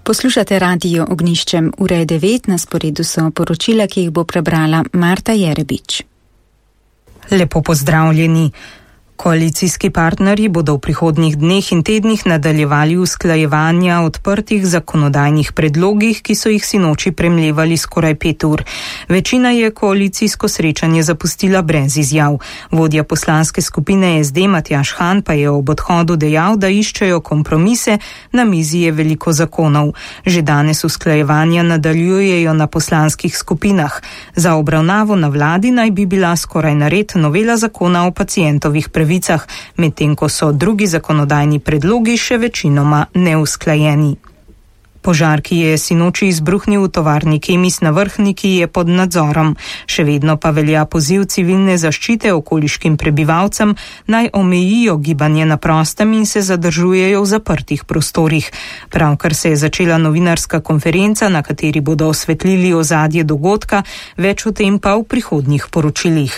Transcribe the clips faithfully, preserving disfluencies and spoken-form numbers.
Poslušate Radio Ognjiščem, ura je devet, na sporedu so poročila, ki jih bo prebrala Marta Jerebič. Lepo pozdravljeni. Koalicijski partnerji bodo v prihodnjih dneh in tednih nadaljevali usklajevanja o odprtih zakonodajnih predlogih, ki so jih sinoči premljevali skoraj pet ur. Večina je koalicijsko srečanje zapustila brez izjav. Vodja poslanske skupine S D Matjaž Han pa je ob odhodu dejal, da iščejo kompromise, na mizi je veliko zakonov. Že danes usklajevanja nadaljujejo na poslanskih skupinah. Za obravnavo na vladi naj bi bila skoraj nared novela zakona o pacientovih pravicah. Medtem ko so drugi zakonodajni predlogi še večinoma neusklajeni. Požar, ki je sinoči izbruhnil v tovarni Kemis na Vrhniki, je pod nadzorom. Še vedno pa velja poziv civilne zaščite okoliškim prebivalcem, naj omejijo gibanje na prostem in se zadržujejo v zaprtih prostorih. Pravkar se je začela novinarska konferenca, na kateri bodo osvetlili ozadje dogodka, več o tem pa v prihodnjih poročilih.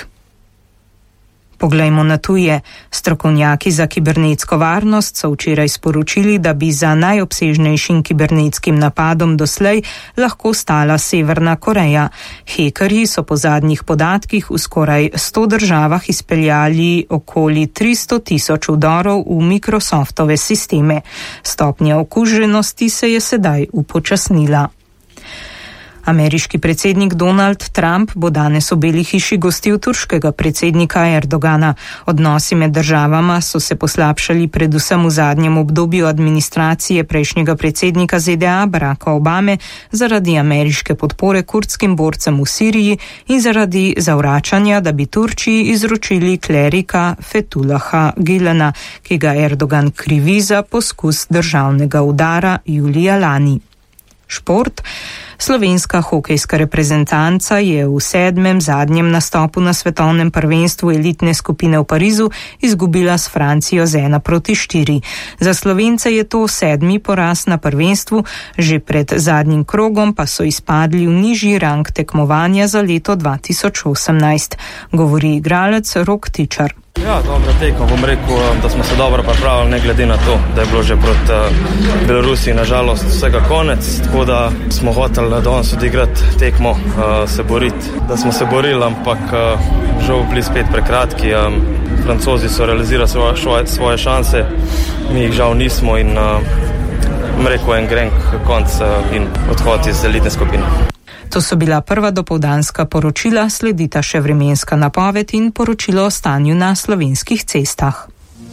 Poglejmo na tuje. Strokovnjaki za kibernetsko varnost so včeraj sporočili, da bi za najobsežnejšim kibernetskim napadom doslej lahko stala Severna Koreja. Hekerji so po zadnjih podatkih v skoraj sto državah izpeljali okoli tristo tisoč vdorov v Microsoftove sisteme. Stopnja okuženosti se je sedaj upočasnila. Ameriški predsednik Donald Trump bo danes v Beli hiši gostil turškega predsednika Erdogana. Odnosi med državama so se poslabšali predvsem v zadnjem obdobju administracije prejšnjega predsednika Z D A Baracka Obame zaradi ameriške podpore kurdskim borcem v Siriji in zaradi zavračanja, da bi Turčiji izročili klerika Fethullaha Gülena, ki ga Erdogan krivi za poskus državnega udara julija lani. Šport. Slovenska hokejska reprezentanca je v sedmem zadnjem nastopu na svetovnem prvenstvu elitne skupine v Parizu izgubila s Francijo z ena proti štiri. Za Slovence je to sedmi poraz na prvenstvu, že pred zadnjim krogom pa so izpadli v nižji rang tekmovanja za leto dva tisoč osemnajst, govori igralec Rok Tičar. Ja, dobro tekmo, bom rekel, da smo se dobro pripravili, ne glede na to, da je bilo že proti uh, Belorusiji nažalost vsega konec, tako da smo hoteli danes odigrati tekmo, uh, se boriti, da smo se borili, ampak uh, žal bili spet prekratki. Um, Francozi so realizirali svoje, svoje šanse, mi jih žal nismo in uh, bom rekel en grenk konc uh, in odhod iz elitne skupine. To so bila prva dopoldanska poročila, sledita še vremenska napoved in poročilo o stanju na slovenskih cestah.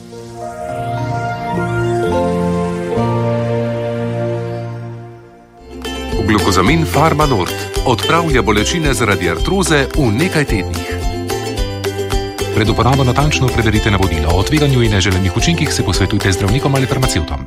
Glukozamin Pharma Nord odpravlja bolečine zaradi artroze v nekaj tednih. Pred uporabo natančno preverite navodila o tveganju in neželenih učinkih, se posvetujte z zdravnikom ali farmacevtom.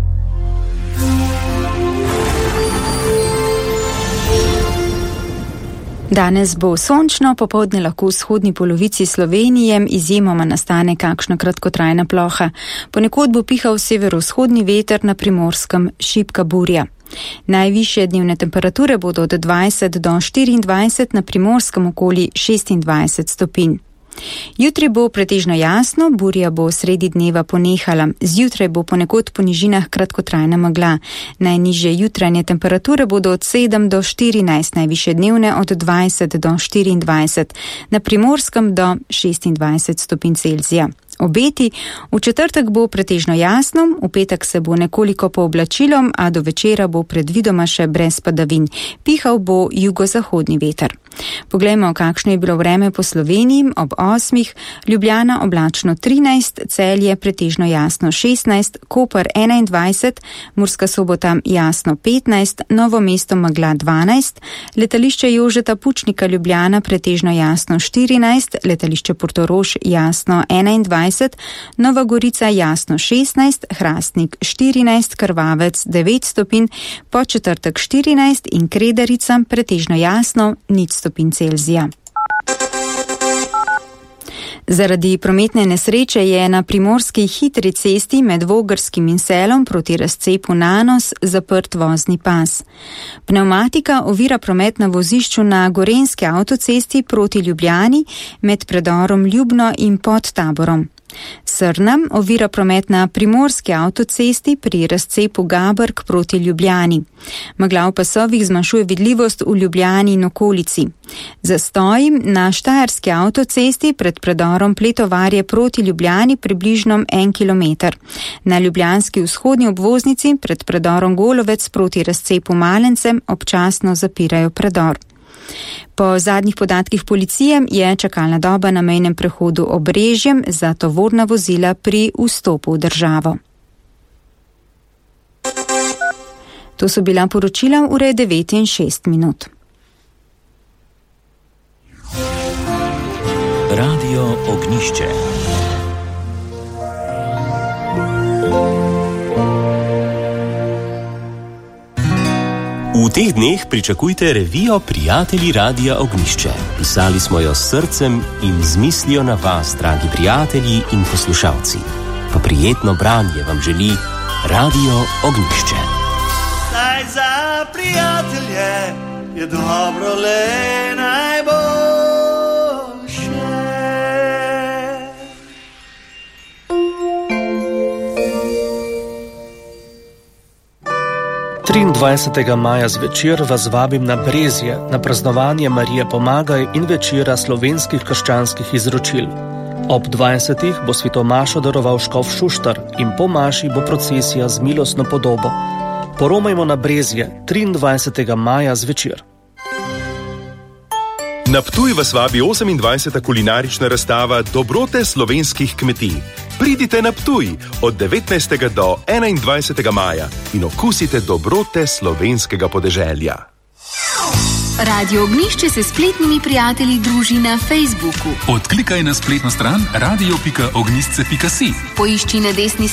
Danes bo sončno, popoldne lahko v vzhodni polovici Slovenije izjemoma nastane kakšna kratkotrajna ploha. Ponekod bo pihal severovzhodni veter, na Primorskem šibka burja. Najvišje dnevne temperature bodo od dvajset do štiriindvajset, na Primorskem okoli šestindvajset stopinj. Jutri bo pretežno jasno, burja bo sredi dneva ponehala. Zjutraj bo ponekod po nižinah kratkotrajna megla. Najnižje jutranje temperature bodo od sedem do štirinajst, najvišje dnevne od dvajset do štiriindvajset, na Primorskem do šestindvajset stopinj Celzija. Obeti: v četrtek bo pretežno jasno, v petek se bo nekoliko pooblačilo, a do večera bo predvidoma še brez padavin. Pihal bo jugozahodni veter. Poglejmo, kakšno je bilo vreme po Sloveniji. Ob osmih Ljubljana oblačno trinajst, Celje pretežno jasno šestnajst, Koper enaindvajset, Murska Sobota jasno petnajst, Novo mesto megla dvanajst, letališče Jožeta Pučnika Ljubljana pretežno jasno štirinajst, letališče Portorož jasno enaindvajset, Nova Gorica jasno šestnajst, Hrastnik štirinajst, Krvavec devet stopinj, Podčetrtek štirinajst in Kredarica pretežno jasno nič stopinj Celzija. Zaradi prometne nesreče je na primorski hitri cesti med Vogrskim in Selom proti razcepu Nanos zaprt vozni pas. Pnevmatika ovira promet na vozišču na Gorenjski avtocesti proti Ljubljani med predorom Ljubno in Pod Taborom. Srna ovira promet na primorski avtocesti pri razcepu Gabrk proti Ljubljani. Megla v pasovih zmanjšuje vidljivost v Ljubljani in okolici. Zastoji na štajerski avtocesti pred predorom Pletovarje proti Ljubljani približno en kilometer. Na ljubljanski vzhodni obvoznici pred predorom Golovec proti razcepu Malencem občasno zapirajo predor. Po zadnjih podatkih policije je čakalna doba na mejnem prehodu Obrežjem za tovorna vozila pri vstopu v državo. To so bila poročila ure devet in šest minut. Radio Ognišče. V teh dneh pričakujte revijo Prijatelji Radia Ognišče. Pisali smo jo s srcem in z mislijo na vas, dragi prijatelji in poslušalci. Pa prijetno branje vam želi Radio Ognišče. Saj za prijatelje je dobro le najboljše. triindvajsetega maja zvečer vas vabim na Brezje, na praznovanje Marije Pomagaj in večera slovenskih krščanskih izročil. Ob dvajsetih bo svetomašo daroval škof Šuštar in po maši bo procesija z milostno podobo. Poromajmo na Brezje triindvajsetega maja zvečer. Na Ptuj vas vabi osemindvajseta kulinarična razstava Dobrote slovenskih kmetij. Pridite na Ptuj od devetnajstega do enaindvajsetega maja in okusite dobrote slovenskega podeželja. Radio Ognišče se spletnimi prijatelji druži na Facebooku. Odklikaj na spletno stran radio pika ognisce pika si. Poišči na desni